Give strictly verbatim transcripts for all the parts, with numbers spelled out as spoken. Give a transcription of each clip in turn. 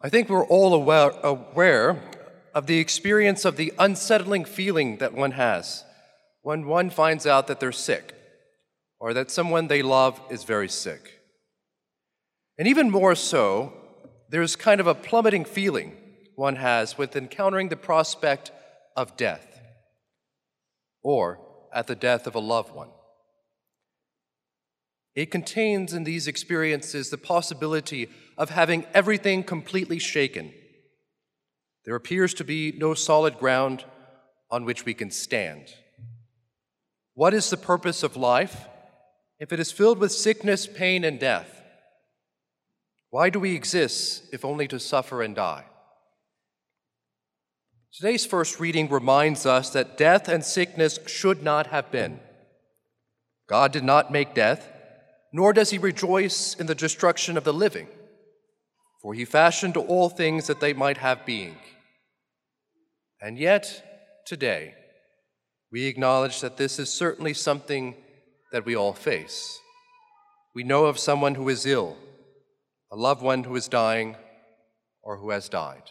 I think we're all aware, aware of the experience of the unsettling feeling that one has when one finds out that they're sick or that someone they love is very sick. And even more so, there's kind of a plummeting feeling one has with encountering the prospect of death or at the death of a loved one. It contains in these experiences the possibility of having everything completely shaken. There appears to be no solid ground on which we can stand. What is the purpose of life if it is filled with sickness, pain, and death? Why do we exist if only to suffer and die? Today's first reading reminds us that death and sickness should not have been. God did not make death, nor does he rejoice in the destruction of the living, for he fashioned all things that they might have being. And yet, today, we acknowledge that this is certainly something that we all face. We know of someone who is ill, a loved one who is dying, or who has died.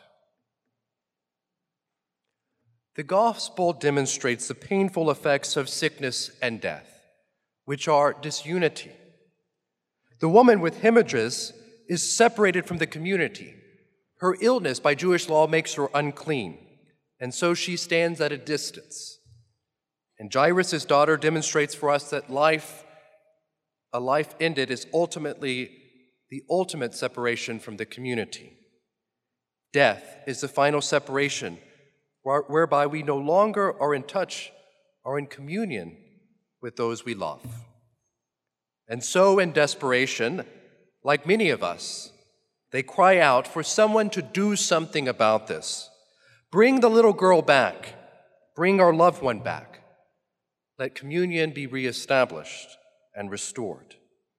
The gospel demonstrates the painful effects of sickness and death, which are disunity. The woman with hemorrhages is separated from the community. Her illness by Jewish law makes her unclean, and so she stands at a distance. And Jairus' daughter demonstrates for us that life, a life ended, is ultimately the ultimate separation from the community. Death is the final separation, whereby we no longer are in touch or in communion with those we love. And so in desperation, like many of us, they cry out for someone to do something about this. Bring the little girl back. Bring our loved one back. Let communion be reestablished and restored.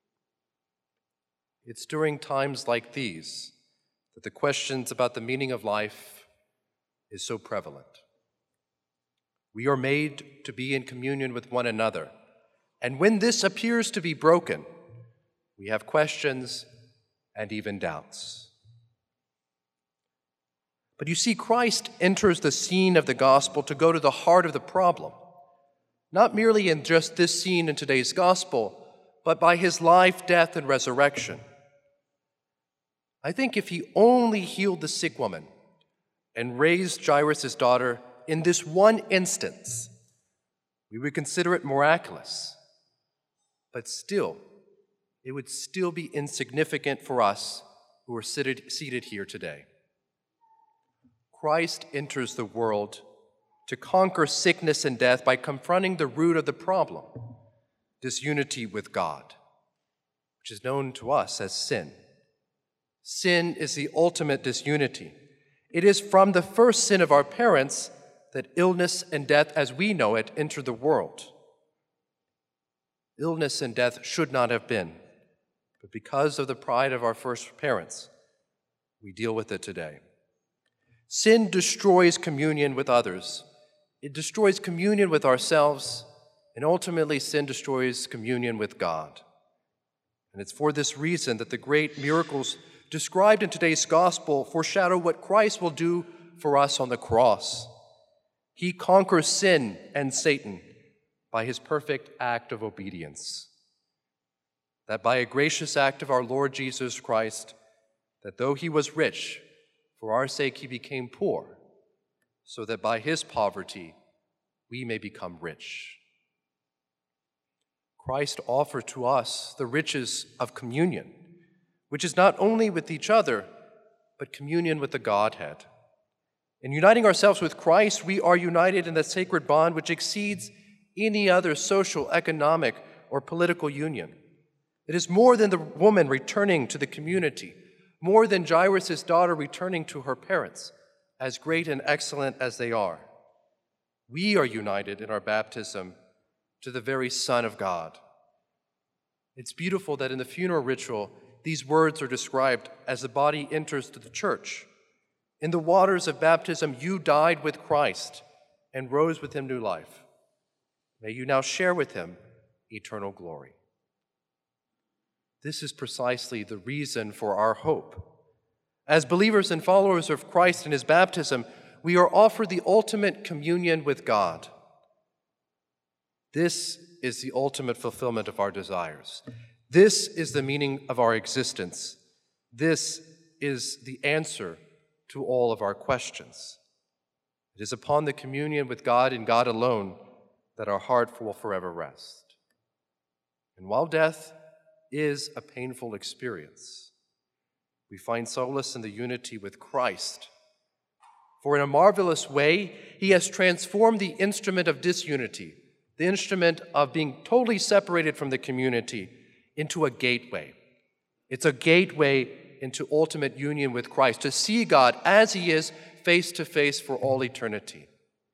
It's during times like these that the questions about the meaning of life is so prevalent. We are made to be in communion with one another. And when this appears to be broken, we have questions and even doubts. But you see, Christ enters the scene of the gospel to go to the heart of the problem, not merely in just this scene in today's gospel, but by his life, death, and resurrection. I think if he only healed the sick woman and raised Jairus' daughter in this one instance, we would consider it miraculous. But still, it would still be insignificant for us who are seated, seated here today. Christ enters the world to conquer sickness and death by confronting the root of the problem, disunity with God, which is known to us as sin. Sin is the ultimate disunity. It is from the first sin of our parents that illness and death as we know it enter the world. Illness and death should not have been, but because of the pride of our first parents, we deal with it today. Sin destroys communion with others. It destroys communion with ourselves, and ultimately sin destroys communion with God. And it's for this reason that the great miracles described in today's gospel foreshadow what Christ will do for us on the cross. He conquers sin and Satan by his perfect act of obedience. That by a gracious act of our Lord Jesus Christ, that though he was rich, for our sake he became poor, so that by his poverty we may become rich. Christ offered to us the riches of communion, which is not only with each other, but communion with the Godhead. In uniting ourselves with Christ, we are united in the sacred bond which exceeds any other social, economic, or political union. It is more than the woman returning to the community, more than Jairus' daughter returning to her parents, as great and excellent as they are. We are united in our baptism to the very Son of God. It's beautiful that in the funeral ritual, these words are described as the body enters to the church. In the waters of baptism, you died with Christ and rose with him new life. May you now share with him eternal glory. This is precisely the reason for our hope. As believers and followers of Christ in his baptism, we are offered the ultimate communion with God. This is the ultimate fulfillment of our desires. This is the meaning of our existence. This is the answer to all of our questions. It is upon the communion with God and God alone that our heart will forever rest. And while death is a painful experience, we find solace in the unity with Christ. For in a marvelous way, he has transformed the instrument of disunity, the instrument of being totally separated from the community, into a gateway. It's a gateway into ultimate union with Christ, to see God as he is, face to face for all eternity.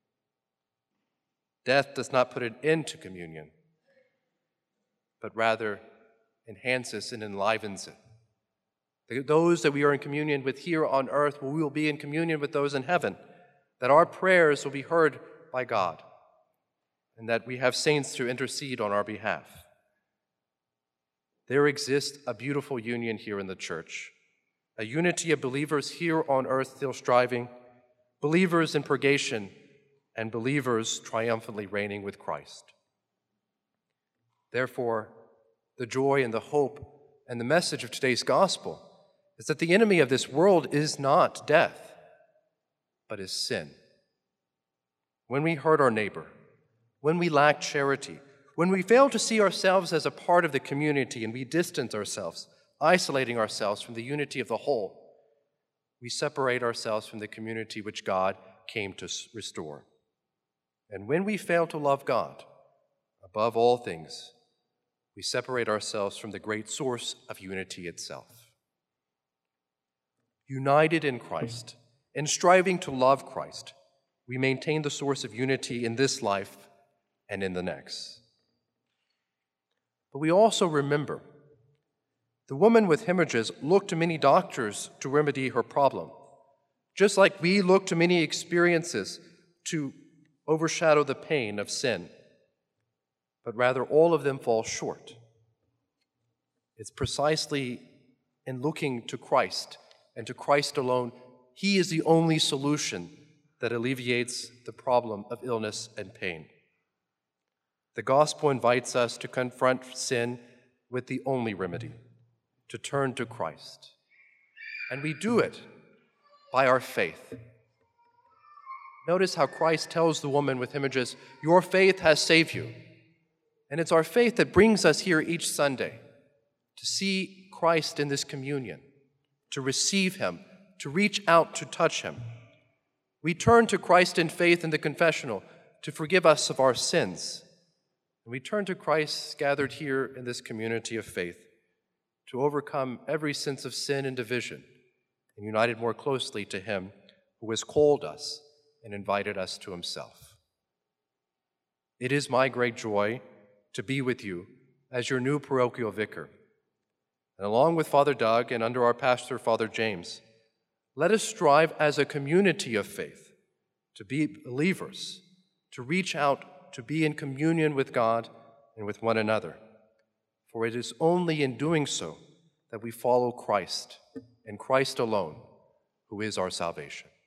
Death does not put an end to communion, but rather enhances and enlivens it. Those that we are in communion with here on earth, we will be in communion with those in heaven, that our prayers will be heard by God, and that we have saints to intercede on our behalf. There exists a beautiful union here in the church, a unity of believers here on earth still striving, believers in purgation, and believers triumphantly reigning with Christ. Therefore, the joy and the hope and the message of today's gospel is that the enemy of this world is not death, but is sin. When we hurt our neighbor, when we lack charity, when we fail to see ourselves as a part of the community and we distance ourselves, isolating ourselves from the unity of the whole, we separate ourselves from the community which God came to restore. And when we fail to love God above all things, we separate ourselves from the great source of unity itself. United in Christ and striving to love Christ, we maintain the source of unity in this life and in the next. But we also remember the woman with hemorrhages looked to many doctors to remedy her problem, just like we look to many experiences to overshadow the pain of sin. But rather, all of them fall short. It's precisely in looking to Christ and to Christ alone, he is the only solution that alleviates the problem of illness and pain. The gospel invites us to confront sin with the only remedy, to turn to Christ. And we do it by our faith. Notice how Christ tells the woman with hemorrhages, "Your faith has saved you." And it's our faith that brings us here each Sunday to see Christ in this communion, to receive him, to reach out to touch him. We turn to Christ in faith in the confessional to forgive us of our sins. And we turn to Christ gathered here in this community of faith to overcome every sense of sin and division and united more closely to him who has called us and invited us to himself. It is my great joy to be with you as your new parochial vicar. And along with Father Doug and under our pastor, Father James, let us strive as a community of faith to be believers, to reach out, to be in communion with God and with one another. For it is only in doing so that we follow Christ and Christ alone, who is our salvation.